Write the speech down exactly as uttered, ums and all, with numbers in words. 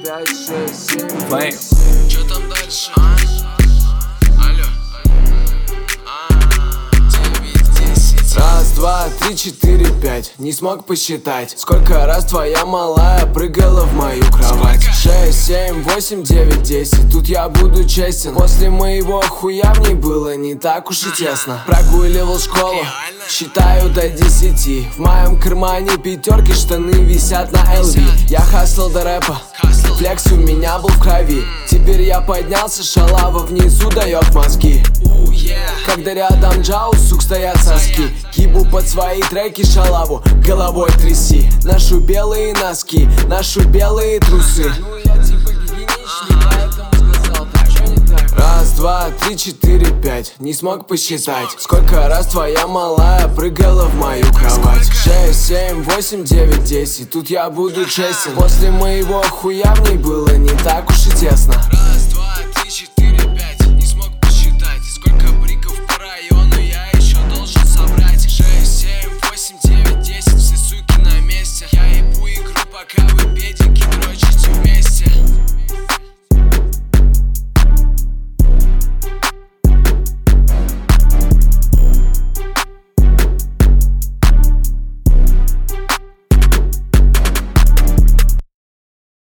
пять, шесть, семь, Флейм. Чё там дальше? А? Алло. А, девять, десять. Раз, два, три, четыре, пять. Не смог посчитать, сколько раз твоя малая прыгала в мою кровать. Шесть, семь, восемь, девять, десять. Тут я буду честен, после моего хуя в ней было не так уж и тесно. Прогуливал школу, считаю до десяти. В моем кармане пятерки, штаны висят на эл ви. Я хаслил до рэпа, флекс у меня был в крови. Теперь я поднялся, шалава внизу дает мозги. Когда рядом Джау, сук, стоят соски. Ебу под свои треки шалаву, головой тряси. Ношу белые носки, ношу белые трусы. Ну я типа гигиеничный, поэтому сказал, так что не так? Раз, два, три, четыре, пять. Не смог посчитать, сколько раз твоя малая прыгала в мою кровать. Шесть, семь, восемь, девять, десять. Тут я буду честен, после моего хуя в ней было не так уж и тесно.